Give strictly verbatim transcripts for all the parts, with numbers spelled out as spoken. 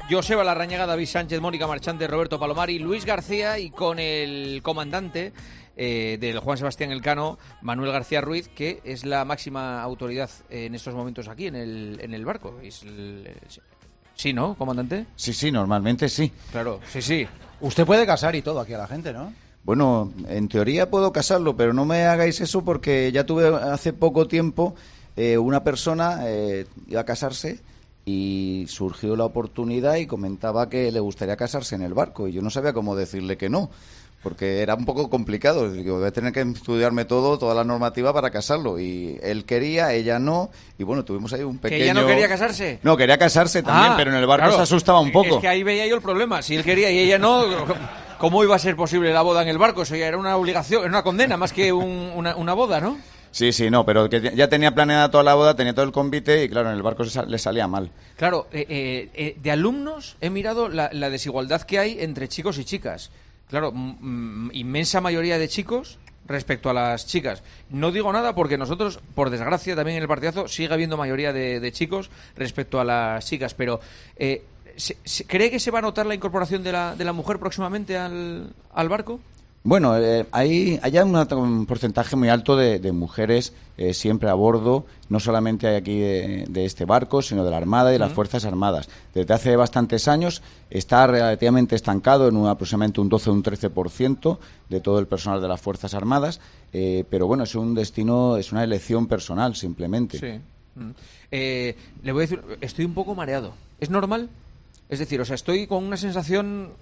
Joseba Larrañaga, David Sánchez, Mónica Marchante, Roberto Palomari, Luis García y con el comandante eh, del Juan Sebastián Elcano, Manuel García Ruiz, que es la máxima autoridad en estos momentos aquí en el, en el barco. Es el, el, sí, ¿no, comandante? Sí, sí, normalmente sí. Claro, sí, sí. Usted puede casar y todo aquí a la gente, ¿no? Bueno, en teoría puedo casarlo, pero no me hagáis eso porque ya tuve hace poco tiempo eh, una persona eh, iba a casarse y surgió la oportunidad y comentaba que le gustaría casarse en el barco y yo no sabía cómo decirle que no, porque era un poco complicado. Digo, voy a tener que estudiarme todo, toda la normativa para casarlo y él quería, ella no, y bueno, tuvimos ahí un pequeño... ¿Que ella no quería casarse? No, quería casarse también, ah, pero en el barco claro. se asustaba un poco. Es que ahí veía yo el problema, si él quería y ella no... ¿Cómo iba a ser posible la boda en el barco? Eso ya era una obligación, era una condena más que un, una, una boda, ¿no? Sí, sí, no, pero que ya tenía planeada toda la boda, tenía todo el convite y claro, en el barco le salía mal. Claro, eh, eh, eh, de alumnos he mirado la, la desigualdad que hay entre chicos y chicas. Claro, m- inmensa mayoría de chicos respecto a las chicas. No digo nada porque nosotros, por desgracia, también en el partidazo sigue habiendo mayoría de, de chicos respecto a las chicas, pero... Eh, ¿Se, se, ¿Cree que se va a notar la incorporación de la, de la mujer próximamente al, al barco? Bueno, eh, hay, hay una, un porcentaje muy alto de, de mujeres eh, siempre a bordo, no solamente hay aquí de, de este barco, sino de la Armada y de las uh-huh. Fuerzas Armadas. Desde hace bastantes años está relativamente estancado en un, aproximadamente un doce o un trece por ciento de todo el personal de las Fuerzas Armadas, eh, pero bueno, es un destino, es una elección personal simplemente. Sí. Uh-huh. Eh, le voy a decir, estoy un poco mareado. ¿Es normal? Es decir, o sea, estoy con una sensación...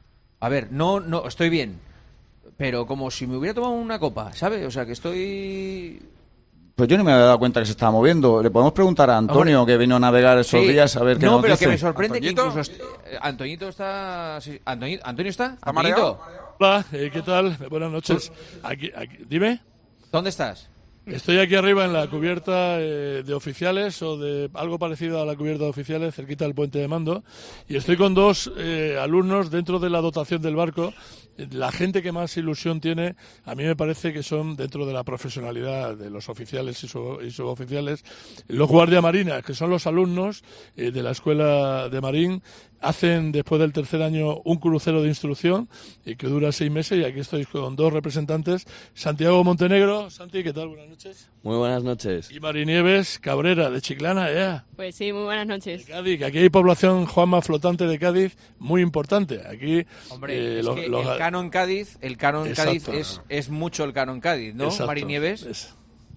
A ver, no, no, estoy bien, pero como si me hubiera tomado una copa, ¿sabe? O sea, que estoy... Pues yo no me había dado cuenta que se estaba moviendo. Le podemos preguntar a Antonio, Hombre, que vino a navegar esos sí, días, a ver qué no, nos pero dice. Que me sorprende ¿Antoñito? que incluso... Est... Antoñito está... Sí. Antoñito, ¿Antonio está? ¿Está ¿Antoñito? mareado? Hola, eh, ¿qué tal? Buenas noches. Aquí, aquí, dime. ¿Dónde estás? Estoy aquí arriba en la cubierta eh, de oficiales o de algo parecido a la cubierta de oficiales, cerquita del puente de mando, y estoy con dos eh, alumnos dentro de la dotación del barco. La gente que más ilusión tiene, a mí me parece que son, dentro de la profesionalidad de los oficiales y, sub, y suboficiales, los guardiamarinas, que son los alumnos eh, de la Escuela de Marín. Hacen después del tercer año un crucero de instrucción y que dura seis meses y aquí estoy con dos representantes, Santiago Montenegro. Santi, ¿qué tal? Buenas noches. Muy buenas noches. Y Marinieves Cabrera, de Chiclana, ya. Pues sí, muy buenas noches. De Cádiz, que aquí hay población, Juanma, flotante de Cádiz, muy importante. Aquí, Hombre, eh, es lo, que lo, el cano en Cádiz, el cano en exacto, Cádiz es, es mucho el cano en Cádiz, ¿no, exacto, Marinieves? Es.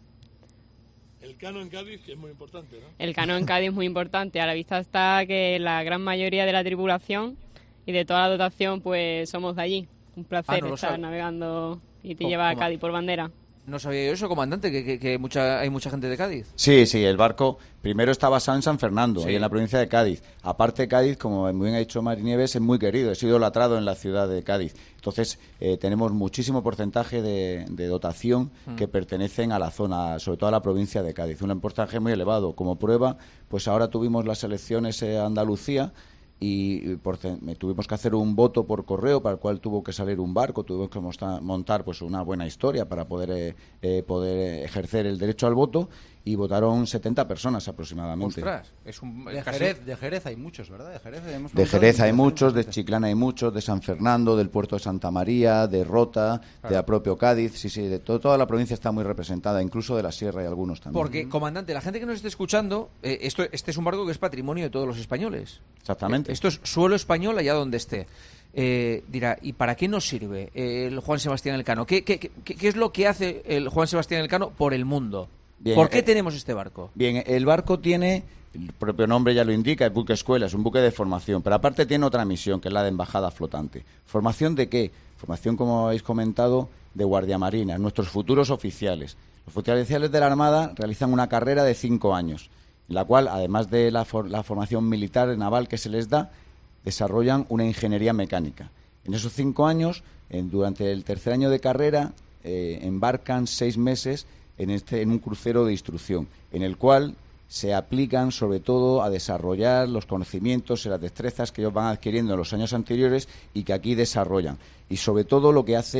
El cano en Cádiz, que es muy importante, ¿no? El cano en Cádiz es muy importante. A la vista está que la gran mayoría de la tripulación y de toda la dotación, pues somos de allí. Un placer ah, no estar sabe. navegando y te ¿Cómo, lleva a cómo? Cádiz por bandera. No sabía yo eso, comandante, que, que, que mucha, hay mucha gente de Cádiz. Sí, sí, el barco primero está basado en San Fernando, sí. ahí en la provincia de Cádiz. Aparte, Cádiz, como muy bien ha dicho Marinieves, es muy querido, es idolatrado en la ciudad de Cádiz. Entonces, eh, tenemos muchísimo porcentaje de, de dotación mm. que pertenecen a la zona, sobre todo a la provincia de Cádiz. Un porcentaje muy elevado. Como prueba, pues ahora tuvimos las elecciones en Andalucía, y por, tuvimos que hacer un voto por correo para el cual tuvo que salir un barco, tuvimos que montar, montar pues una buena historia para poder eh, eh, poder ejercer el derecho al voto y votaron setenta personas aproximadamente. Ostras, es un, de, casi... Jerez, de Jerez hay muchos, ¿verdad? De Jerez, hemos de Jerez hay muchos, de Chiclana hay muchos, de San Fernando, del puerto de Santa María, de Rota, claro. de propio Cádiz, sí, sí, de todo, toda la provincia está muy representada, incluso de la sierra hay algunos también. Porque, comandante, la gente que nos esté escuchando, eh, esto, este es un barco que es patrimonio de todos los españoles. Exactamente. Eh, esto es suelo español allá donde esté. Eh, dirá, ¿y para qué nos sirve el Juan Sebastián Elcano? ¿Qué, qué, qué, qué es lo que hace el Juan Sebastián Elcano por el mundo? Bien, ¿Por qué eh, tenemos este barco? Bien, el barco tiene, el propio nombre ya lo indica, es buque escuela, es un buque de formación, pero aparte tiene otra misión, que es la de embajada flotante. ¿Formación de qué? Formación, como habéis comentado, de guardiamarinas, nuestros futuros oficiales. Los oficiales de la Armada realizan una carrera de cinco años, en la cual, además de la, for la formación militar naval que se les da, desarrollan una ingeniería mecánica. En esos cinco años, en, durante el tercer año de carrera, eh, embarcan seis meses en, este, en un crucero de instrucción, en el cual se aplican sobre todo a desarrollar los conocimientos y las destrezas que ellos van adquiriendo en los años anteriores y que aquí desarrollan. Y sobre todo lo que hacen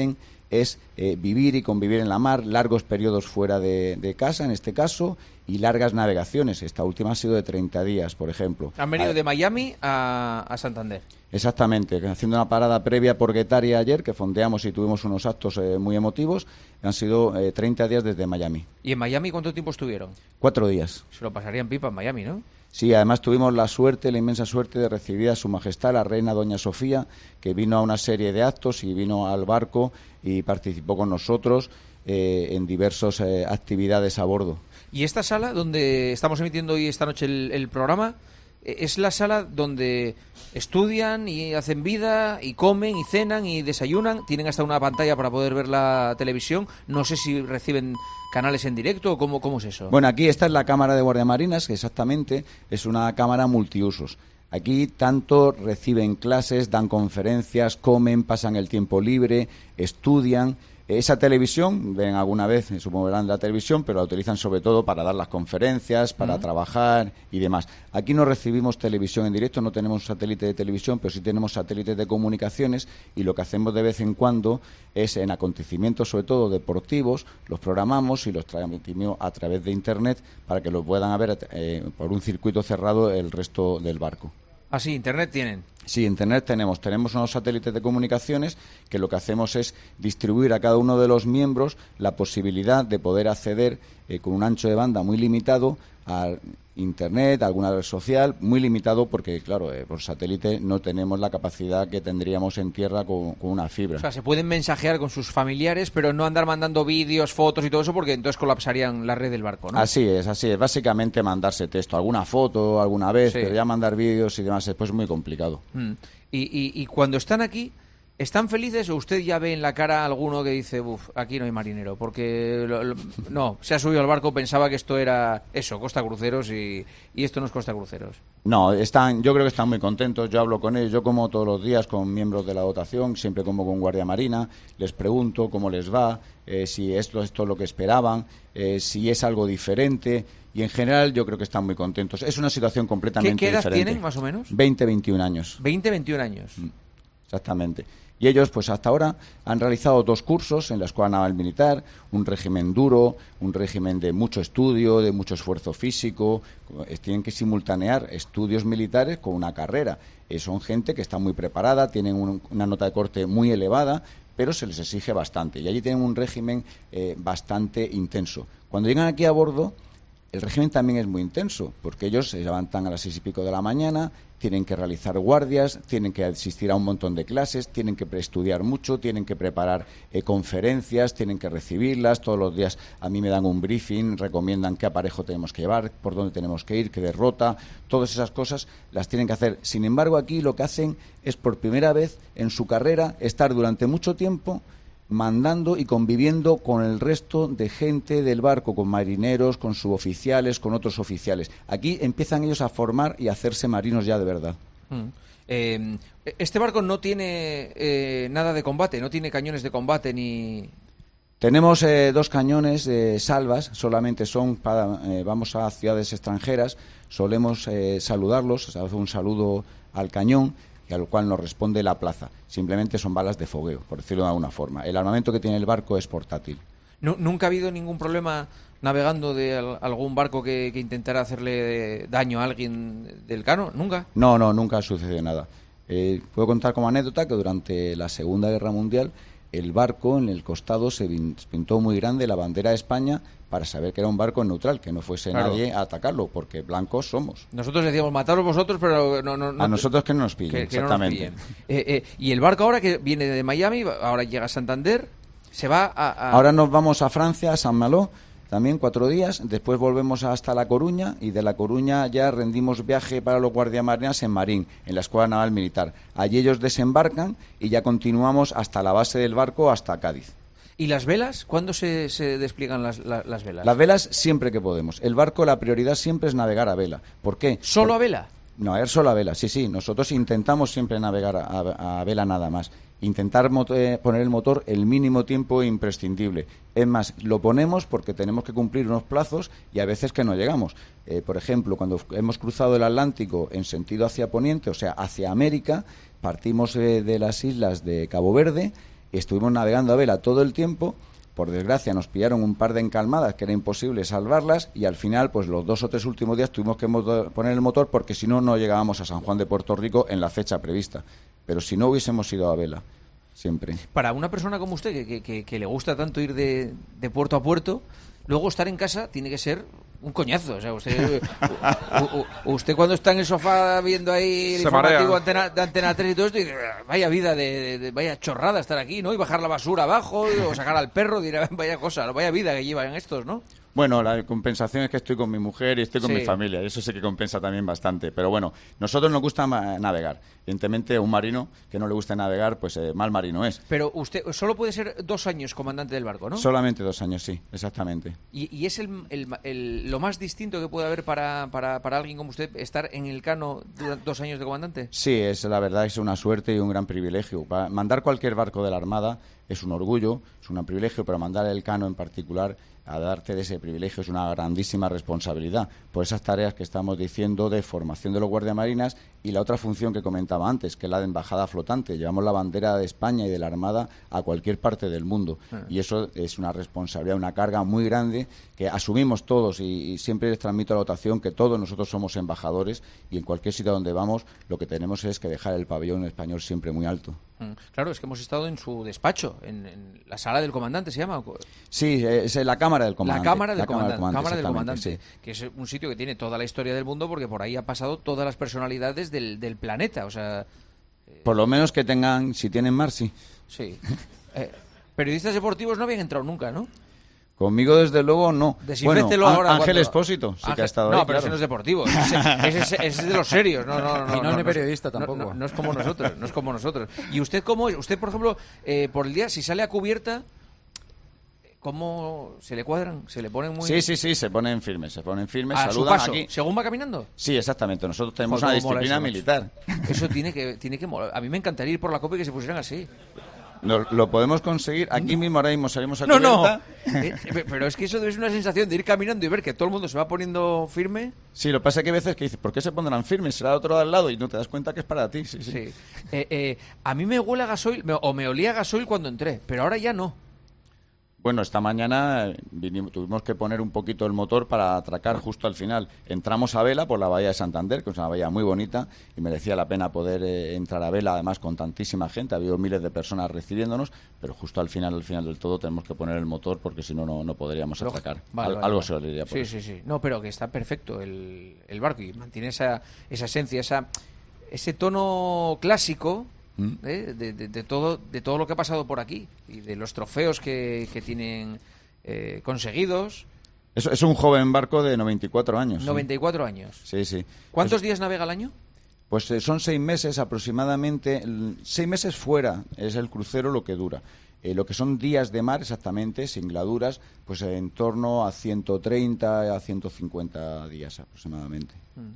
es eh, vivir y convivir en la mar, largos periodos fuera de, de casa, en este caso, y largas navegaciones. Esta última ha sido de treinta días, por ejemplo. Han venido a, de Miami a, a Santander. Exactamente, haciendo una parada previa por Guetaria ayer, que fondeamos y tuvimos unos actos eh, muy emotivos. Han sido eh, treinta días desde Miami. ¿Y en Miami cuánto tiempo estuvieron? Cuatro días. Se lo pasarían pipa en Miami, ¿no? Sí, además tuvimos la suerte, la inmensa suerte de recibir a Su Majestad la Reina Doña Sofía, que vino a una serie de actos y vino al barco y participó con nosotros eh, en diversas eh, actividades a bordo. ¿Y esta sala donde estamos emitiendo hoy esta noche el, el programa es la sala donde estudian y hacen vida y comen y cenan y desayunan? Tienen hasta una pantalla para poder ver la televisión. No sé si reciben canales en directo o cómo, cómo es eso. Bueno, aquí esta es la cámara de guardiamarinas, que exactamente es una cámara multiusos. Aquí tanto reciben clases, dan conferencias, comen, pasan el tiempo libre, estudian. Esa televisión, ven alguna vez, supongo verán la televisión, pero la utilizan sobre todo para dar las conferencias, para uh-huh. trabajar y demás. Aquí no recibimos televisión en directo, no tenemos satélite de televisión, pero sí tenemos satélites de comunicaciones, y lo que hacemos de vez en cuando es, en acontecimientos sobre todo deportivos, los programamos y los transmitimos a través de Internet para que los puedan ver eh, por un circuito cerrado el resto del barco. Ah, sí, Internet tienen. Sí, Internet tenemos. Tenemos unos satélites de comunicaciones que lo que hacemos es distribuir a cada uno de los miembros la posibilidad de poder acceder eh, con un ancho de banda muy limitado a Internet, a alguna red social, muy limitado porque, claro, eh, por satélite no tenemos la capacidad que tendríamos en tierra con, con una fibra. O sea, se pueden mensajear con sus familiares, pero no andar mandando vídeos, fotos y todo eso, porque entonces colapsarían la red del barco, ¿no? Así es, así es. Básicamente mandarse texto, alguna foto, alguna vez, sí. Pero ya mandar vídeos y demás después es muy complicado. Mm. Y, y, y cuando están aquí, ¿están felices o usted ya ve en la cara a alguno que dice, uff, aquí no hay marinero? Porque lo, lo, no, se ha subido al barco, pensaba que esto era eso, Costa Cruceros, y, y esto no es Costa Cruceros. No, están, yo creo que están muy contentos. Yo hablo con ellos, yo como todos los días con miembros de la dotación, siempre como con Guardia Marina, les pregunto cómo les va, eh, si esto, esto es lo que esperaban, eh, si es algo diferente, y en general yo creo que están muy contentos. Es una situación completamente diferente. ¿Qué, qué edad diferente. tienen, más o menos? veinte, veintiún años. veinte, veintiún años. Exactamente. Y ellos, pues hasta ahora, han realizado dos cursos en la Escuela Naval Militar, un régimen duro, un régimen de mucho estudio, de mucho esfuerzo físico. Tienen que simultanear estudios militares con una carrera. Eh, son gente que está muy preparada, tienen un, una nota de corte muy elevada, pero se les exige bastante. Y allí tienen un régimen eh, bastante intenso. Cuando llegan aquí a bordo, el régimen también es muy intenso, porque ellos se levantan a las seis y pico de la mañana, tienen que realizar guardias, tienen que asistir a un montón de clases, tienen que estudiar mucho, tienen que preparar eh, conferencias, tienen que recibirlas. Todos los días a mí me dan un briefing, recomiendan qué aparejo tenemos que llevar, por dónde tenemos que ir, qué derrota, todas esas cosas las tienen que hacer. Sin embargo, aquí lo que hacen es, por primera vez en su carrera, estar durante mucho tiempo mandando y conviviendo con el resto de gente del barco, con marineros, con suboficiales, con otros oficiales. Aquí empiezan ellos a formar y a hacerse marinos ya de verdad. Mm. Eh, este barco no tiene eh, nada de combate, no tiene cañones de combate ni... Tenemos eh, dos cañones eh, salvas, solamente son para, eh, vamos a ciudades extranjeras, solemos eh, saludarlos, se hace un saludo al cañón, y al cual nos responde la plaza. Simplemente son balas de fogueo, por decirlo de alguna forma. El armamento que tiene el barco es portátil. No, ¿Nunca ha habido ningún problema navegando de al, algún barco que, que intentara hacerle daño a alguien del Cano? ¿Nunca? No, no, nunca ha sucedido nada. Eh, puedo contar como anécdota que durante la Segunda Guerra Mundial el barco en el costado se pintó muy grande la bandera de España para saber que era un barco neutral, que no fuese claro. nadie a atacarlo, porque blancos somos. Nosotros decíamos, mataros vosotros, pero no... no, no a nosotros que no nos pillen, que, que exactamente. No nos pillen. Eh, eh, y el barco ahora que viene de Miami, ahora llega a Santander, se va a... a... Ahora nos vamos a Francia, a San Malo, también cuatro días, después volvemos hasta La Coruña, y de La Coruña ya rendimos viaje para los guardiamarinas en Marín, en la Escuela Naval Militar. Allí ellos desembarcan y ya continuamos hasta la base del barco, hasta Cádiz. ¿Y las velas? ¿Cuándo se, se despliegan las, las, las velas? Las velas siempre que podemos. El barco, la prioridad siempre es navegar a vela. ¿Por qué? ¿Solo Por... a vela? No, es solo a vela, sí, sí. Nosotros intentamos siempre navegar a, a, a vela nada más. Intentar motor, eh, poner el motor el mínimo tiempo imprescindible. Es más, lo ponemos porque tenemos que cumplir unos plazos y a veces que no llegamos. Eh, por ejemplo, cuando hemos cruzado el Atlántico en sentido hacia Poniente, o sea, hacia América, partimos eh, de las islas de Cabo Verde, Estuvimos navegando a vela todo el tiempo. Por desgracia nos pillaron un par de encalmadas que era imposible salvarlas y al final pues los dos o tres últimos días tuvimos que motor, poner el motor porque si no no llegábamos a San Juan de Puerto Rico en la fecha prevista. Pero si no hubiésemos ido a vela, siempre. Para una persona como usted que, que, que le gusta tanto ir de, de puerto a puerto, luego estar en casa tiene que ser un coñazo. O sea, usted, u, u, usted cuando está en el sofá viendo ahí el Se informativo marea. antena, de Antena tres y todo esto, dice, vaya vida, de, de, de- vaya chorrada estar aquí, ¿no? Y bajar la basura abajo, o sacar al perro, dirá, vaya cosa, vaya vida que llevan estos, ¿no? Bueno, la compensación es que estoy con mi mujer y estoy con Sí. mi familia, y eso sí que compensa también bastante. Pero bueno, nosotros nos gusta ma- navegar. Evidentemente, un marino que no le guste navegar, pues eh, mal marino es. Pero usted solo puede ser dos años comandante del barco, ¿no? Solamente dos años, sí, exactamente. Y, y es el, el- el- lo más distinto que puede haber para, para, para alguien como usted estar en el Cano durante dos años de comandante. Sí, es la verdad, es una suerte y un gran privilegio. Pa- Mandar cualquier barco de la Armada es un orgullo, es un privilegio, pero mandar el Cano en particular, a darte de ese privilegio, es una grandísima responsabilidad por esas tareas que estamos diciendo de formación de los guardiamarinas y la otra función que comentaba antes, que es la de embajada flotante. Llevamos la bandera de España y de la Armada a cualquier parte del mundo y eso es una responsabilidad, una carga muy grande que asumimos todos y, y siempre les transmito a la dotación que todos nosotros somos embajadores y en cualquier sitio donde vamos lo que tenemos es que dejar el pabellón español siempre muy alto. Mm, Claro, es que hemos estado en su despacho, en, en la sala del comandante, ¿se llama? Sí, es la Cámara del Comandante. La Cámara del La Comandante, Cámara del exactamente, Comandante, sí. que es un sitio que tiene toda la historia del mundo porque por ahí ha pasado todas las personalidades del, del planeta, o sea, Por lo menos que tengan, si tienen mar, sí. sí. Eh, periodistas deportivos no habían entrado nunca, ¿no? Conmigo, desde luego, no. Desinféctelo Bueno, ahora. Ángel cuando- Expósito, sí que Ángel- ha estado No, ahí, pero claro. ese no es deportivo. Ese, ese- ese- ese es de los serios. No, no, no, Y no es ni es- periodista no- tampoco. No, no es como nosotros. No es como nosotros. ¿Y usted cómo es? Usted, por ejemplo, eh, por el día, si sale a cubierta, ¿cómo se le cuadran? ¿Se le ponen muy...? Sí, sí, sí, se ponen firmes, se ponen firmes, A su saludan paso, aquí. según va caminando. Sí, exactamente. Nosotros tenemos Joder, una cómo mola disciplina eso, macho. militar. Eso tiene que, tiene que molar. A mí me encantaría ir por la copa y que se pusieran así. Nos- lo podemos conseguir. Aquí mismo ahora mismo salimos a No, no. cubierta. Eh, eh, Pero es que eso es una sensación de ir caminando y ver que todo el mundo se va poniendo firme. Sí, lo que pasa es que hay veces que dices, ¿por qué se pondrán firmes? Será otro al lado y no te das cuenta que es para ti. Sí, sí. Sí. Eh, eh, a mí me huele a gasoil, me- o me olía a gasoil cuando entré, pero ahora ya no. Bueno, esta mañana eh, vinimos- tuvimos que poner un poquito el motor para atracar justo al final. Entramos a vela por la bahía de Santander, que es una bahía muy bonita, y merecía la pena poder eh, entrar a vela, además con tantísima gente. Había miles de personas recibiéndonos, pero justo al final, al final del todo, tenemos que poner el motor porque si no, no no podríamos Lógico. atracar. Vale, Al- vale, algo vale. se olería por Sí, eso. sí, sí. No, pero que está perfecto el, el barco y mantiene esa, esa esencia, esa, ese tono clásico ¿Mm? ¿eh? de, de- de todo, de todo lo que ha pasado por aquí y de los trofeos que, que tienen eh, conseguidos. Es, es un joven barco de noventa y cuatro años. sí. noventa y cuatro años. Sí, sí. ¿Cuántos Es- días navega al año? Pues eh, son seis meses aproximadamente, l- seis meses fuera es el crucero lo que dura. Eh, lo que son días de mar exactamente, sin gladuras, pues eh, en torno a ciento treinta a ciento cincuenta días aproximadamente.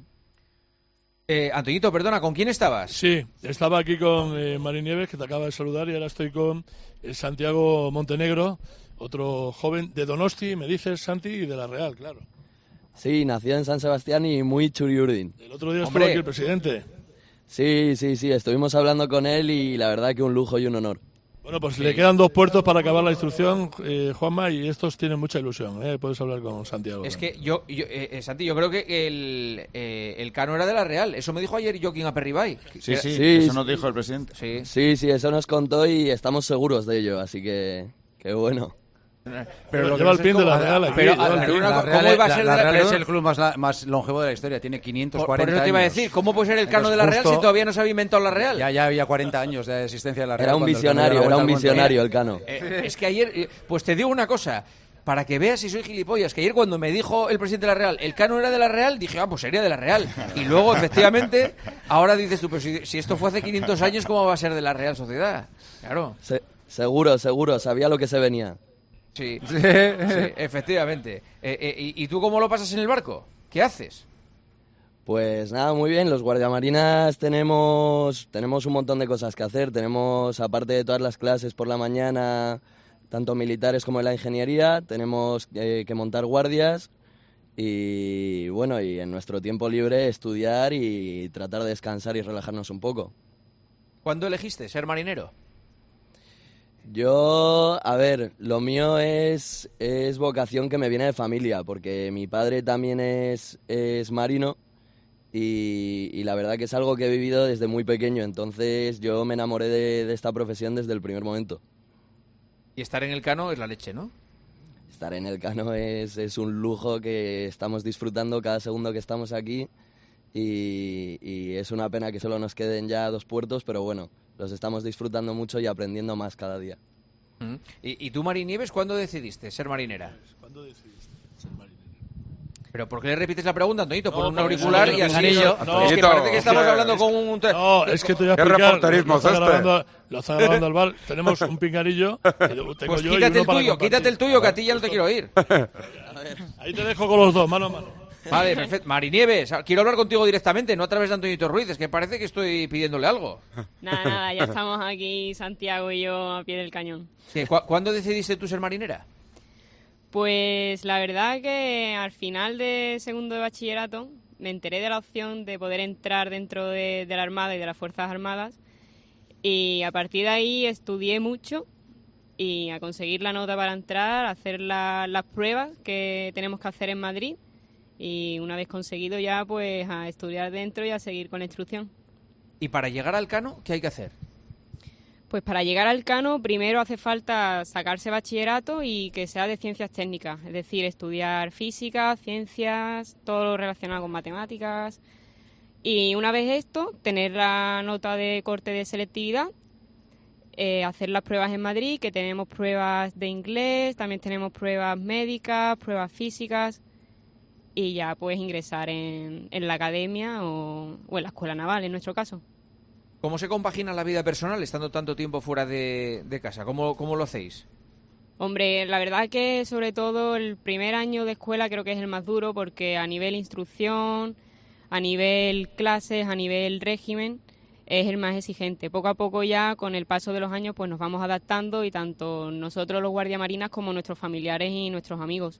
Eh, Antoñito, perdona, ¿con quién estabas? Sí, estaba aquí con eh, Mari Nieves, que te acaba de saludar, y ahora estoy con eh, Santiago Montenegro, otro joven de Donosti, me dices, Santi, y de La Real, claro. Sí, nació en San Sebastián y muy churiurdin. El otro día Hombre. estuvo aquí el presidente. Sí, sí, sí, estuvimos hablando con él y la verdad que un lujo y un honor. Bueno, pues le quedan dos puertos para acabar la instrucción, eh, Juanma, y estos tienen mucha ilusión. ¿eh? Puedes hablar con Santiago. Es que yo, yo eh, eh, Santi, yo creo que el, eh, el Cano era de la Real. Eso me dijo ayer Joaquín Aperribay. Sí, sí, Sí, eso sí. nos dijo el presidente. Sí. Sí, sí, eso nos contó y estamos seguros de ello, así que qué bueno. Pero lo que lleva no el sé pin es de cómo- la Real aquí. Pero, lleva el a- pin. una La co- Real, ¿cómo iba a la- ser la de la- Real es perdón? el club más, la- más longevo de la historia, tiene quinientos Por, por cuarenta eso te iba a años. decir, ¿cómo puede ser el Cano Entonces, de la Real justo- si todavía no se había inventado la Real? Ya, ya había cuarenta años de existencia de la Real. Era un cuando el Cano dio la visionario, era vuelta un al mundo. visionario el Cano. Eh, es que ayer, eh, pues te digo una cosa, para que veas si soy gilipollas, que ayer cuando me dijo el presidente de la Real, el Cano era de la Real, dije, ah, pues sería de la Real. Y luego, efectivamente, ahora dices tú, pero si, si esto fue hace quinientos años, ¿cómo va a ser de la Real Sociedad? Claro, Se- seguro, seguro, sabía lo que se venía. sí, sí, efectivamente. Eh, eh, ¿y, ¿Y tú cómo lo pasas en el barco? ¿Qué haces? Pues nada, muy bien, los guardiamarinas tenemos, tenemos un montón de cosas que hacer. Tenemos, aparte de todas las clases por la mañana, tanto militares como de la ingeniería, tenemos eh, que montar guardias y bueno, y en nuestro tiempo libre estudiar y tratar de descansar y relajarnos un poco. ¿Cuándo elegiste ser marinero? Yo, a ver, lo mío es, es vocación que me viene de familia, porque mi padre también es, es marino y, y la verdad que es algo que he vivido desde muy pequeño, entonces yo me enamoré de, de esta profesión desde el primer momento. Y estar en el Cano es la leche, ¿no? Estar en el Cano es, es un lujo que estamos disfrutando cada segundo que estamos aquí y, y es una pena que solo nos queden ya dos puertos, pero bueno, los estamos disfrutando mucho y aprendiendo más cada día. Mm. ¿Y, y tú, Mari Nieves, cuándo decidiste ser marinera? ¿Cuándo decidiste ser marinera? ¿Pero por qué le repites la pregunta, Antonito? No, Por un porque auricular no, y así... pinganillo. No, No, es que Antonito, parece que estamos hostia, hablando es- con un... No, es que te voy a ¿Qué explicar. reporterismo lo está es este? grabando, lo está grabando al bar. Tenemos un pinganillo. que tengo Pues yo y quítate uno el para tuyo, compartir. quítate el tuyo, que a ti ya no te quiero oír. Ahí te dejo con los dos, mano a mano. Vale, perfecto. Mari Nieves, quiero hablar contigo directamente, no a través de Antonito Ruiz, es que parece que estoy pidiéndole algo. Nada, nada, ya estamos aquí, Santiago y yo, a pie del cañón. Sí, ¿cu- ¿Cuándo decidiste tú ser marinera? Pues la verdad que al final de segundo de bachillerato me enteré de la opción de poder entrar dentro de, de la Armada y de las Fuerzas Armadas y a partir de ahí estudié mucho y a conseguir la nota para entrar, a hacer la- las pruebas que tenemos que hacer en Madrid y una vez conseguido ya pues a estudiar dentro y a seguir con la instrucción. Y para llegar al Cano, ¿qué hay que hacer? Pues para llegar al Cano primero hace falta sacarse bachillerato y que sea de ciencias técnicas, es decir, estudiar física, ciencias, todo lo relacionado con matemáticas. Y una vez esto, tener la nota de corte de selectividad, eh, hacer las pruebas en Madrid, que tenemos pruebas de inglés, también tenemos pruebas médicas, pruebas físicas y ya puedes ingresar en, en la academia o, o en la escuela naval, en nuestro caso. ¿Cómo se compagina la vida personal estando tanto tiempo fuera de, de casa? ¿Cómo, ¿Cómo lo hacéis? Hombre, la verdad que sobre todo el primer año de escuela creo que es el más duro porque a nivel instrucción, a nivel clases, a nivel régimen, es el más exigente. Poco a poco ya, con el paso de los años, pues nos vamos adaptando y tanto nosotros los guardiamarinas como nuestros familiares y nuestros amigos.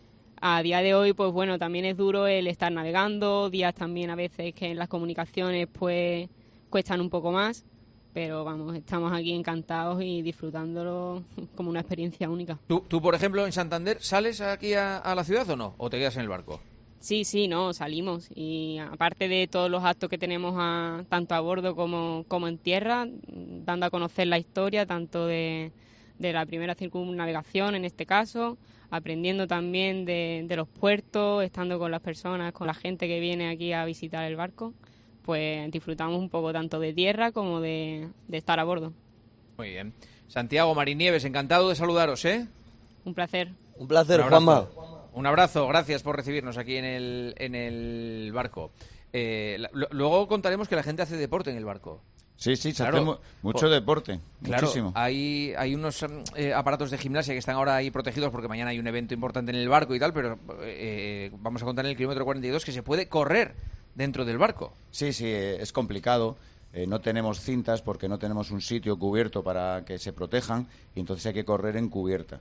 A día de hoy, pues bueno, también es duro el estar navegando, días también a veces que en las comunicaciones pues cuestan un poco más, pero vamos, estamos aquí encantados y disfrutándolo como una experiencia única. ¿Tú, tú por ejemplo, en Santander, sales aquí a, a la ciudad o no? ¿O te quedas en el barco? Sí, sí, no, salimos y aparte de todos los actos que tenemos a, tanto a bordo como, como en tierra, dando a conocer la historia tanto de, de la primera circunnavegación en este caso, aprendiendo también de, de los puertos, estando con las personas, con la gente que viene aquí a visitar el barco, pues disfrutamos un poco tanto de tierra como de, de estar a bordo. Muy bien. Santiago, Mari Nieves, encantado de saludaros, ¿eh? Un placer. Un placer, Un abrazo. Juanma. Un abrazo, gracias por recibirnos aquí en el, en el barco. Eh, la- lo- luego contaremos que la gente hace deporte en el barco. Sí, sí, se Claro. hace mu- mucho Por- deporte, Claro, muchísimo. hay, hay unos eh, aparatos de gimnasia que están ahora ahí protegidos porque mañana hay un evento importante en el barco y tal, pero eh, vamos a contar en el kilómetro cuarenta y dos que se puede correr dentro del barco. Sí, sí, eh, es complicado. Eh, no tenemos cintas porque no tenemos un sitio cubierto para que se protejan y entonces hay que correr en cubierta.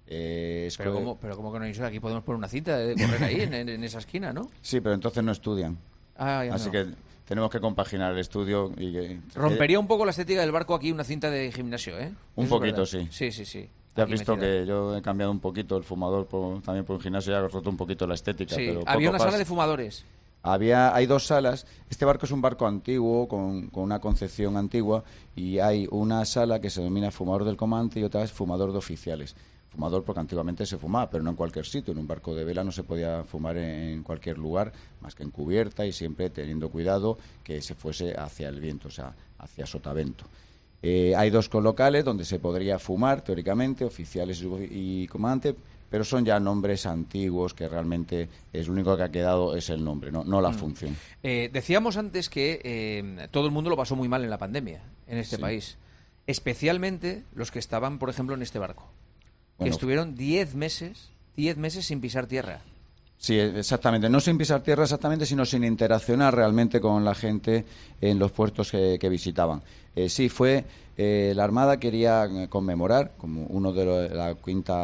Eh, es Pero que- ¿cómo, pero ¿cómo que no hay eso? Aquí podemos poner una cinta de correr ahí, en, en- en esa esquina, ¿no? Sí, pero entonces no estudian. Ah, ya Así no. que tenemos que compaginar el estudio y que... Rompería un poco la estética del barco aquí una cinta de gimnasio, ¿eh? Un Eso es poquito, verdad. sí. Sí, sí, sí. Ya has Aquí visto metida. que yo he cambiado un poquito el fumador por- también por un gimnasio, ya he roto un poquito la estética. Sí, pero había poco una pasa. sala de fumadores. Había, hay dos salas. Este barco es un barco antiguo, con, con una concepción antigua, y hay una sala que se denomina fumador del comandante y otra es fumador de oficiales. Fumador porque antiguamente se fumaba, pero no en cualquier sitio. En un barco de vela no se podía fumar en, en cualquier lugar, más que en cubierta y siempre teniendo cuidado que se fuese hacia el viento, o sea, hacia sotavento. Eh, hay dos locales donde se podría fumar, teóricamente, oficiales y, y comandante, pero son ya nombres antiguos que realmente es lo único que ha quedado es el nombre, no, no la función. Eh, decíamos antes que eh, todo el mundo lo pasó muy mal en la pandemia en este Sí. país. Especialmente los que estaban, por ejemplo, en este barco. Que Bueno, estuvieron diez meses, diez meses sin pisar tierra. Sí, exactamente. No sin pisar tierra exactamente, sino sin interaccionar realmente con la gente en los puertos que, que visitaban. Eh, sí, fue... eh, la Armada quería eh, conmemorar, como uno de lo- la quinta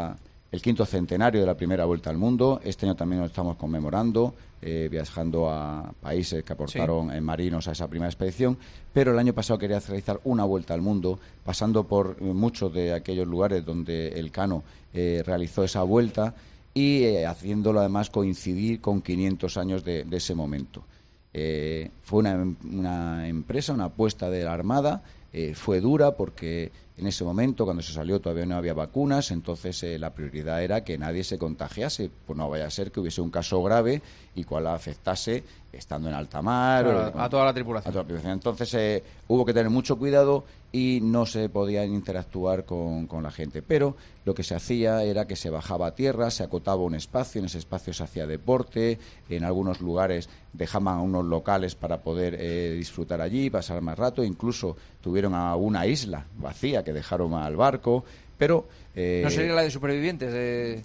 el quinto centenario de la primera vuelta al mundo. Este año también lo estamos conmemorando, eh, viajando a países que aportaron sí. eh, marinos a esa primera expedición. Pero el año pasado quería realizar una vuelta al mundo, pasando por eh, muchos de aquellos lugares donde Elcano eh, realizó esa vuelta y eh, haciéndolo además coincidir con quinientos años de, de ese momento. Eh, fue una, una empresa, una apuesta de la Armada. Eh, fue dura porque en ese momento, cuando se salió, todavía no había vacunas, entonces eh, la prioridad era que nadie se contagiase, pues no vaya a ser que hubiese un caso grave y cual afectase estando en alta mar. Claro, o, a toda la tripulación. A toda la tripulación. Entonces eh, hubo que tener mucho cuidado y no se podía interactuar con, con la gente. Pero lo que se hacía era que se bajaba a tierra, se acotaba un espacio, en ese espacio se hacía deporte, en algunos lugares dejaban unos locales para poder eh, disfrutar allí, pasar más rato, incluso tuvieron a una isla vacía que dejaron al barco, pero... Eh, ¿No sería la de supervivientes? De...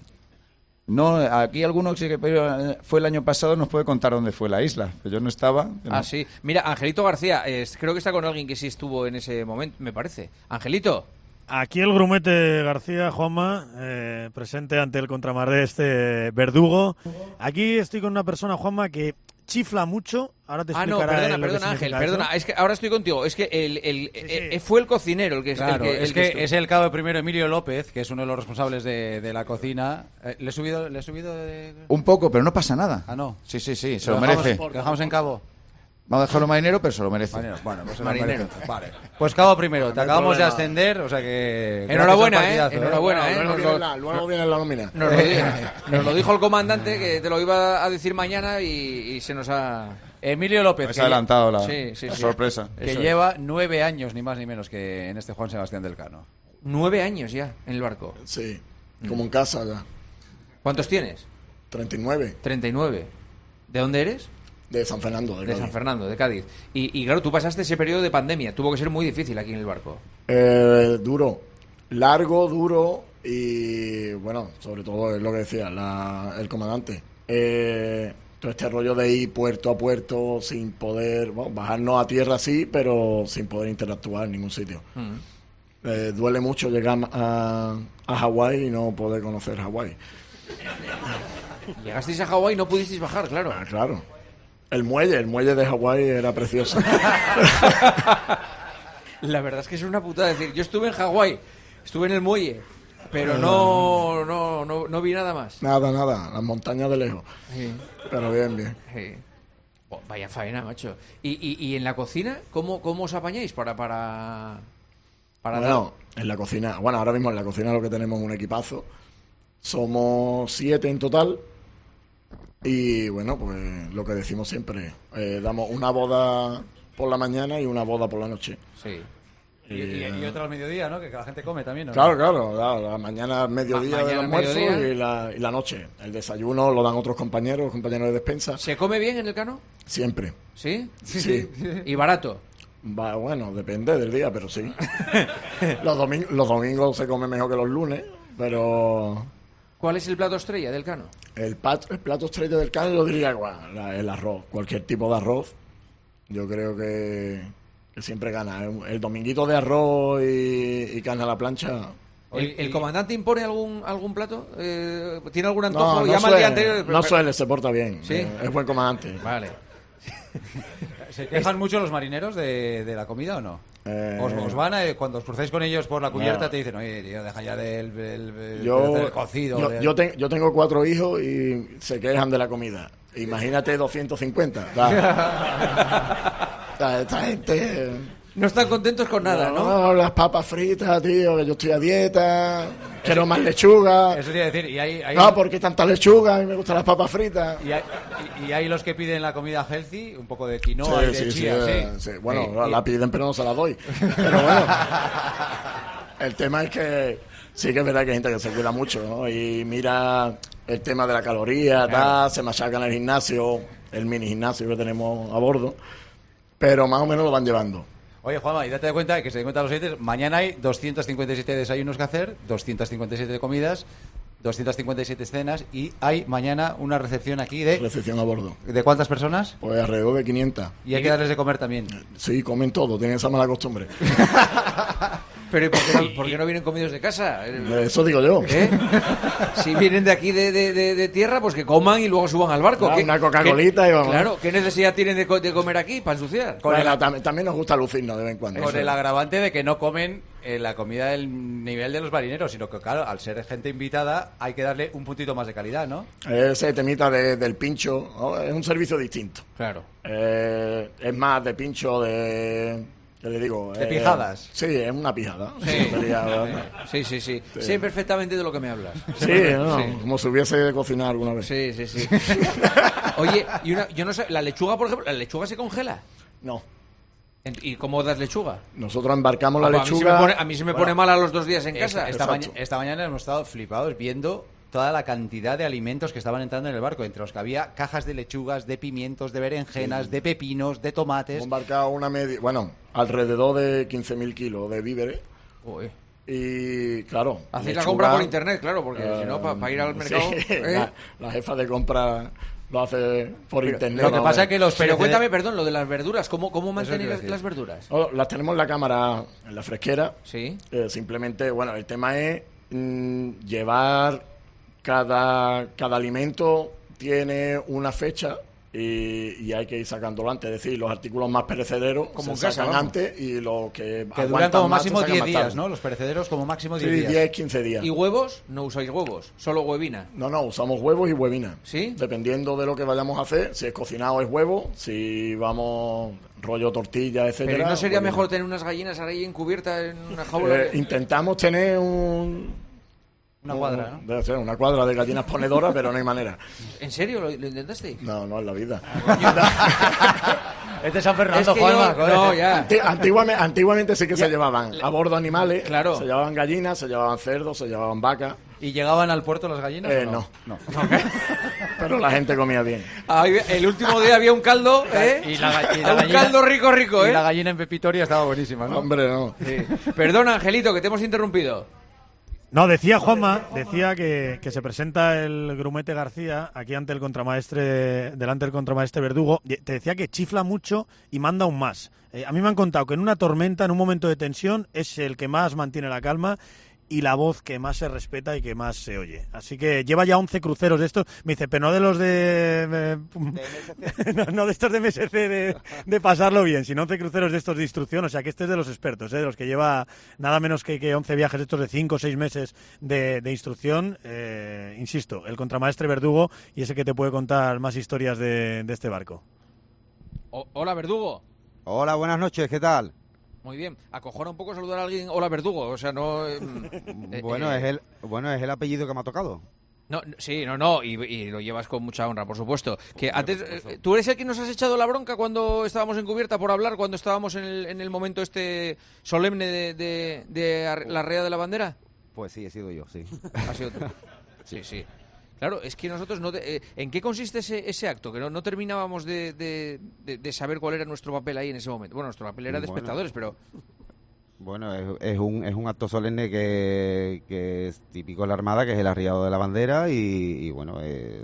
No, aquí algunos sí que pero fue el año pasado, nos puede contar dónde fue la isla, pero yo no estaba. Ah, sí. Mira, Angelito García, eh, creo que está con alguien que sí estuvo en ese momento, me parece. Angelito. Aquí el grumete García, Juanma, eh, presente ante el contramaré este Verdugo. Aquí estoy con una persona, Juanma, que chifla mucho. Ahora te ah, no, perdona, perdona, Ángel, perdona. Es que ahora estoy contigo. Es que el, el, sí, sí. el fue el cocinero el que... Claro, el que, es el que, que es el cabo primero Emilio López, que es uno de los responsables de, de la cocina. Eh, ¿Le he subido, le he subido de... Un poco, pero no pasa nada. Ah, no. Sí, sí, sí, se lo, lo merece. Dejamos, ¿Lo dejamos en cabo? Vamos a dejarlo marinero, pero se lo merece. Marinero. Bueno, pues marinero. Vale. Pues cabo primero, te no acabamos de problema. ascender, o sea que... Enhorabuena, ¿eh? Enhorabuena, ¿eh? Luego, Nos viene lo, la, luego viene la nómina. Nos lo, dijo, nos lo dijo el comandante, que te lo iba a decir mañana y, y se nos ha... Emilio López, se ha adelantado la, sí, sí, la sí. sorpresa. Que Eso lleva es. nueve años, ni más ni menos, que en este Juan Sebastián del Cano. Nueve años ya en el barco. Sí, como en casa ya. ¿Cuántos tienes? treinta y nueve. treinta y nueve. ¿De dónde eres? De San Fernando. De, de San Fernando, de Cádiz. Y, y claro, tú pasaste ese periodo de pandemia. Tuvo que ser muy difícil aquí en el barco. Eh, duro. Largo, duro y, bueno, sobre todo es lo que decía la, el comandante. Eh, todo este rollo de ir puerto a puerto sin poder, bueno, bajarnos a tierra sí, pero sin poder interactuar en ningún sitio. Mm. Eh, duele mucho llegar a, a Hawái y no poder conocer Hawái. Llegasteis a Hawái y no pudisteis bajar, claro. Ah, claro. El muelle, el muelle de Hawái era precioso. La verdad es que es una putada decir, yo estuve en Hawái, estuve en el muelle, pero no, no, no, no vi nada más. Nada, nada, las montañas de lejos. Sí. Pero bien, bien. Sí. Oh, vaya faena, macho. ¿Y, y, y en la cocina, cómo, cómo os apañáis para... para, para bueno, dar... en la cocina, bueno, ahora mismo en la cocina lo que tenemos es un equipazo. Somos siete en total. Y bueno, pues lo que decimos siempre, eh, damos una boda por la mañana y una boda por la noche. Sí. Y, y, y otra al mediodía, ¿no? Que la gente come también, ¿no? Claro, claro, la, la mañana al mediodía mañana del almuerzo mediodía. y, la, y la noche. El desayuno lo dan otros compañeros, compañeros de despensa. ¿Se come bien en el Cano? Siempre. ¿Sí? Sí. ¿Y barato? Va, bueno, depende del día, pero sí. los, doming- los domingos se come mejor que los lunes, pero... ¿Cuál es el plato estrella del Cano? El, pat- el plato estrella del Cano yo diría bueno, la, el arroz, cualquier tipo de arroz. Yo creo que, que siempre gana. El, el dominguito de arroz y, y carne a la plancha. ¿El, el comandante impone algún algún plato? Eh, ¿Tiene algún antojo? No, no, Llama suele, al día anterior. no suele, se porta bien. ¿Sí? Eh, es buen comandante. Vale. ¿Se quejan mucho los marineros de, de la comida o no? Eh, ¿Os, os van a, cuando os cruzáis con ellos por la cubierta no. te dicen, oye, tío, deja ya del, del, del, yo, del cocido? Yo, del... yo, te, yo tengo cuatro hijos y se quejan de la comida. Imagínate doscientos cincuenta. esta, esta gente... No están contentos con nada, ¿no? No, las papas fritas, tío, que yo estoy a dieta, quiero más lechuga. Eso te iba a decir, y hay, hay... No, porque tanta lechuga, a mí me gustan las papas fritas. Y hay, y, y hay los que piden la comida healthy, un poco de quinoa y de sí, chía, sí, sí. sí. Bueno, Sí, la, y- la piden, pero no se la doy. Pero bueno, el tema es que sí que es verdad que hay gente que se cuida mucho, ¿no? Y mira el tema de la caloría, tal, se machaca en el gimnasio, el mini gimnasio que tenemos a bordo, pero más o menos lo van llevando. Oye, Juanma, y date cuenta que se den cuenta los oyentes, mañana hay doscientos cincuenta y siete desayunos que hacer, doscientas cincuenta y siete comidas, doscientas cincuenta y siete cenas, y hay mañana una recepción aquí de... Recepción a bordo. ¿De cuántas personas? Pues alrededor de quinientas. Y hay que darles de comer también. Sí, comen todo, tienen esa mala costumbre. Pero ¿y por qué, no, por qué no vienen comidos de casa? Eso digo yo. ¿Eh? Si vienen de aquí de, de, de, de tierra, pues que coman y luego suban al barco. Claro, ¿Qué, una Coca-Colita y vamos. Claro, ¿qué necesidad tienen de, co de comer aquí para ensuciar? Con el, también, también nos gusta lucirnos de vez en cuando. Con Eso. el agravante de que no comen eh, la comida del nivel de los marineros, sino que, claro, al ser gente invitada, hay que darle un puntito más de calidad, ¿no? Ese temita de, del pincho, ¿no? Es un servicio distinto. Claro. Eh, es más de pincho de... ¿Qué le digo? De Eh, pijadas. Sí, es una pijada. Sí. Sería- Sí, sí, sí. Sé perfectamente de lo que me hablas. Sí, ¿no? Sí. Como si hubiese cocinado alguna vez. Sí, sí, sí. Oye, y una, yo no sé, la lechuga, por ejemplo, ¿la lechuga se congela? No. ¿Y cómo das lechuga? Nosotros embarcamos la Ah, pues lechuga... A mí se me pone, a mí se me pone Bueno, mal a los dos días en casa. Esta, Exacto. maña- esta mañana hemos estado flipados viendo toda la cantidad de alimentos que estaban entrando en el barco, entre los que había cajas de lechugas, de pimientos, de berenjenas, de pepinos, de tomates. Hemos embarcado una media... Bueno, alrededor de quince mil kilos de víveres. Uy. Y, claro... Hacéis la lechuga, compra por internet, claro, porque eh, si no, para ir al mercado... sí, ¿eh? la, la jefa de compra lo hace por internet. Lo que ¿no? pasa es que los Pero perecederos- cuéntame, perdón, lo de las verduras, ¿cómo, cómo Eso mantenéis quiero las, decir. las verduras? No, las tenemos en la cámara, en la fresquera. Sí. Eh, simplemente, bueno, el tema es mm, llevar cada, cada alimento tiene una fecha y, y hay que ir sacándolo antes. Es decir, los artículos más perecederos Como en se casa, sacan vamos. antes y los que, que duran aguantan como más se máximo sacan diez más días, tarde. ¿no? Los perecederos como máximo Sí, diez días. diez, quince días. ¿Y huevos? No usáis huevos, solo huevina. No, no, usamos huevos y huevina. ¿Sí? Dependiendo de lo que vayamos a hacer, si es cocinado es huevo, si vamos rollo tortilla, etcétera. Pero ¿no sería huevina. mejor tener unas gallinas ahí encubiertas en una jaula? Eh, intentamos tener un... Una un- cuadra, ¿no? Debe ser una cuadra de gallinas ponedoras, pero no hay manera. ¿En serio? ¿Lo, lo intentasteis? No, no en la vida. Este es San Fernando, Es que Juanma. yo- joder. no, ya. Anti- Antiguamente, antiguamente sí que se llevaban a bordo animales, Claro. se llevaban gallinas, se llevaban cerdos, se llevaban vacas. ¿Y llegaban al puerto las gallinas? Eh, o no. no. Pero la gente comía bien. Ahí, el último día había un caldo, ¿eh? Y la ga- y la un gallina- caldo rico, rico, Y ¿eh? la gallina en Pepitoria estaba buenísima, ¿no? Hombre, no. Sí. Perdona, Angelito, que te hemos interrumpido. No, decía Juanma, decía que, que se presenta el Grumete García aquí ante el contramaestre, delante del contramaestre Verdugo. Y te decía que chifla mucho y manda aún más. Eh, a mí me han contado que en una tormenta, en un momento de tensión, es el que más mantiene la calma y la voz que más se respeta y que más se oye. Así que lleva ya once cruceros de estos. Me dice, pero no de los de... eh, no, no de estos de M S C de, de pasarlo bien, sino once cruceros de estos de instrucción. O sea, que este es de los expertos, ¿eh? De los que lleva nada menos que, que once viajes estos de cinco o seis meses de, de instrucción. Eh, insisto, el contramaestre Verdugo y ese que te puede contar más historias de, de este barco. O- hola, Verdugo. Hola, buenas noches, ¿qué tal? Muy bien. Acojona un poco saludar a alguien. Hola, Verdugo. O sea, no... eh, eh, Bueno, eh, es el bueno es el apellido que me ha tocado. No, no, sí, no, no, y, y lo llevas con mucha honra, por supuesto. Que antes, eh, ¿tú eres el que nos has echado la bronca cuando estábamos en cubierta por hablar, cuando estábamos en el, en el momento este solemne de, de, de ar- la rea de la bandera? Pues sí, he sido yo, sí. Ha sido tú. Sí, sí. Claro, es que nosotros no... te- eh, ¿En qué consiste ese, ese acto? Que no, no terminábamos de, de, de- de saber cuál era nuestro papel ahí en ese momento. Bueno, nuestro papel era de Bueno. espectadores, pero... Bueno, es, es un es un acto solemne que, que es típico de la Armada, que es el arriado de la bandera y, y bueno, eh,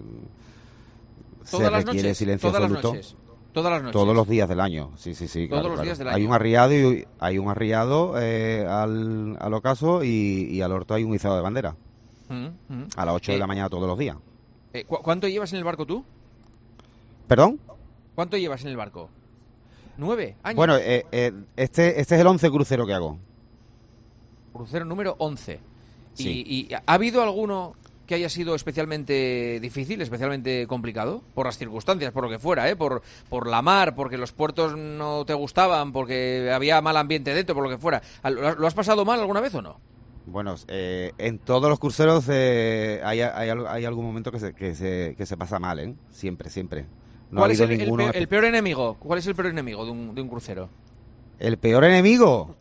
se Todas las requiere noches, silencio todas las absoluto. noches. Todas las noches. Todos los días del año, sí, sí, sí. Todos claro, los claro. días del Hay año. un arriado y hay un arriado eh, al, al ocaso y, y al orto hay un izado de bandera. Mm, mm. A las ocho Eh, de la mañana todos los días. eh, ¿cu- ¿Cuánto llevas en el barco tú? ¿Perdón? ¿Cuánto llevas en el barco? ¿Nueve años? Bueno, eh, eh, este este es el once crucero que hago. Crucero número once. Sí. ¿Y, y ha habido alguno que haya sido especialmente difícil, especialmente complicado? Por las circunstancias, por lo que fuera, ¿eh? Por, por la mar, porque los puertos no te gustaban, porque había mal ambiente dentro, por lo que fuera. ¿Lo, lo has pasado mal alguna vez o no? Bueno, eh, en todos los cruceros eh, hay, hay, al- hay algún momento que se, que se, que se pasa mal, ¿eh? Siempre, siempre. No ha ¿Cuál es habido el, el ninguno. peor, el peor enemigo? ¿Cuál es el peor enemigo de un, de un crucero? ¿El peor enemigo?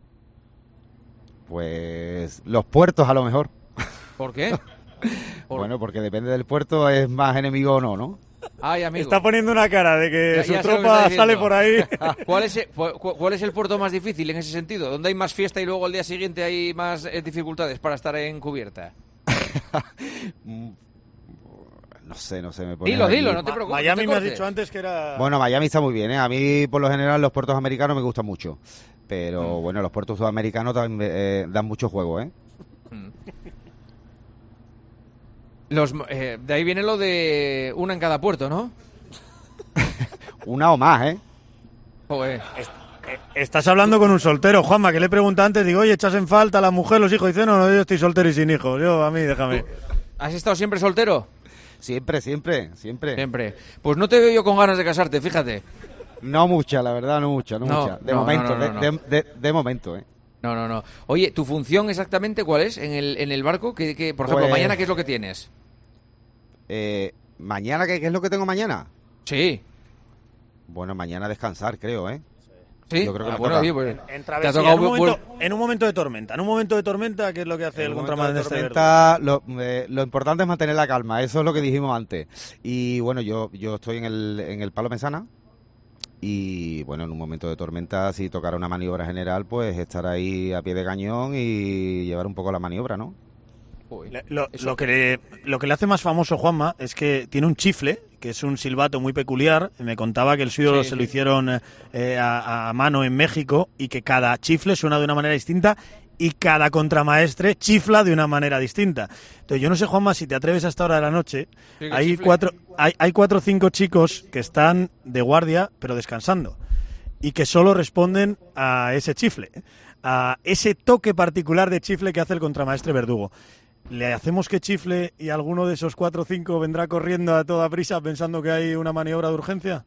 Pues los puertos a lo mejor. ¿Por qué? Por- Bueno, porque depende del puerto es más enemigo o no, ¿no? Ay, amigo. Está poniendo una cara de que Ya- su ya sé lo que tropa está sale diciendo. por ahí. ¿Cuál es, el, cu- cuál es el puerto más difícil en ese sentido? ¿Dónde hay más fiesta y luego al día siguiente hay más eh, dificultades para estar en cubierta? No sé, no sé. Me pone Dilo, aquí. dilo, no te preocupes. Miami no te me has cortes. dicho antes que era... Bueno, Miami está muy bien, ¿eh? A mí, por lo general, los puertos americanos me gustan mucho. Pero, Mm. bueno, los puertos sudamericanos también, eh, dan mucho juego, ¿eh? Los, eh, de ahí viene lo de una en cada puerto, ¿no? Una o más, ¿eh? Joder. Estás hablando con un soltero, Juanma, que le pregunta antes, digo, oye, ¿echas en falta a la mujer, los hijos? Dice, no, no, yo estoy soltero y sin hijos. Yo, a mí, déjame. ¿Has estado siempre soltero? Siempre, siempre, siempre. Siempre. Pues no te veo yo con ganas de casarte, fíjate. No mucha, la verdad, no mucha, no, No, mucha. De no, momento, no, no, no, de, no. de- de- de momento, ¿eh? No, no, no. Oye, ¿tu función exactamente cuál es en el, en el barco? ¿Qué, qué- por ejemplo, Pues- mañana, ¿qué es lo que tienes? Eh, ¿Mañana qué, qué es lo que tengo mañana? Sí. Bueno, mañana descansar, creo, ¿eh? Sí. Yo creo que Ah, me bueno, toca. oye, pues, En te ha travesía, tocado en, un bu- momento, bu- en un momento de tormenta. En un momento de tormenta, ¿qué es lo que hace En el un momento contramán de de este verdugo? tormenta, lo, eh, lo importante es mantener la calma, eso es lo que dijimos antes. Y bueno, yo, yo estoy en el, en el Palo Mesana y bueno, en un momento de tormenta, si tocara una maniobra general, pues estar ahí a pie de cañón y llevar un poco la maniobra, ¿no? Uy, Le- Lo, eso- lo que le, lo que le hace más famoso Juanma es que tiene un chifle, que es un silbato muy peculiar. Me contaba que el suyo Sí, se sí. lo hicieron eh, a, a mano en México y que cada chifle suena de una manera distinta y cada contramaestre chifla de una manera distinta. Entonces yo no sé, Juanma, si te atreves a esta hora de la noche. Sí, que Hay chifle. cuatro, hay, hay cuatro o cinco chicos que están de guardia, pero descansando, y que solo responden a ese chifle, a ese toque particular de chifle que hace el contramaestre Verdugo. ¿Le hacemos que chifle y alguno de esos cuatro o cinco vendrá corriendo a toda prisa pensando que hay una maniobra de urgencia?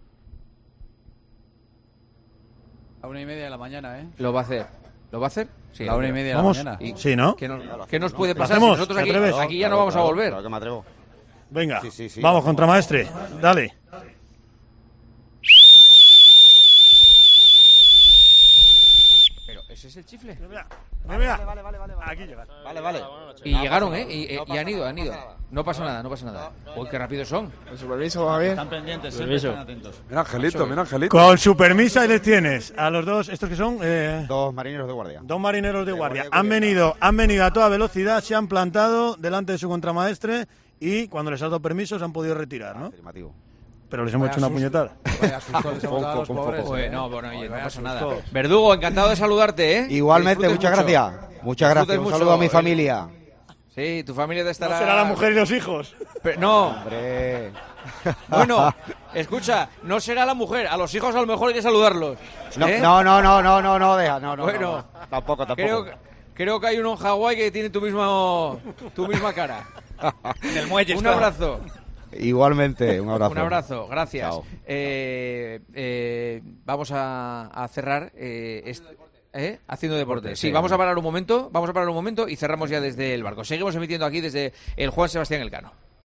A una y media de la mañana, ¿eh? Lo va a hacer. ¿Lo va a hacer? Sí. La una y lo creo. media de Vamos. la mañana. Y- Sí, ¿no? ¿Qué nos, qué nos puede ¿Lo pasar? Si hacemos? nosotros ¿Te aquí, atreves? aquí ya no Claro, vamos a claro, volver. Claro que me atrevo. Venga, Sí, sí, sí. vamos, contramaestre, dale. Pero, ¿ese es el chifle? Mira, mira, aquí llega. Vale, vale. Y llegaron, ¿eh? Y, y- y han ido, han ido. No pasa nada, no pasa nada. Uy, qué rápidos son. El superviso va bien. Están pendientes, siempre están atentos. Mira, Angelito, mira, Angelito. Con su permiso ahí les tienes a los dos, estos que son eh, Dos marineros de guardia. dos marineros de De guardia. guardia Han cubierta. venido, han venido a toda velocidad, se han plantado delante de su contramaestre y cuando les has dado permiso se han podido retirar, ¿no? Afirmativo. Pero les hemos Vaya hecho una susto. puñetada. Vaya susto les hemos dado a los pobres, Uy, ¿eh? no, bueno, oye, no Vaya pasa susto. nada. Verdugo, encantado de saludarte, ¿eh? Igualmente, Disfrutes muchas mucho. gracias. Muchas gracias. Disfrutes Un mucho, saludo a mi eh. familia. Sí, tu familia te estará... No será la mujer y los hijos. Pero- no, Hombre. bueno, escucha, no será la mujer. A los hijos a lo mejor hay que saludarlos. No, ¿eh? no, no, no, no, no, no, deja, no, no. Bueno, no, no. Tampoco, tampoco. Creo, creo que hay uno en Hawái que tiene tu mismo, tu misma cara. En el muelle Un está. abrazo. Igualmente, un abrazo. Un abrazo, gracias. Chao. Eh, eh, vamos a, a cerrar eh, este- ¿eh? haciendo deporte. Sí, Sí, vamos sí. a parar un momento, vamos a parar un momento y cerramos ya desde el barco. Seguimos emitiendo aquí desde el Juan Sebastián Elcano.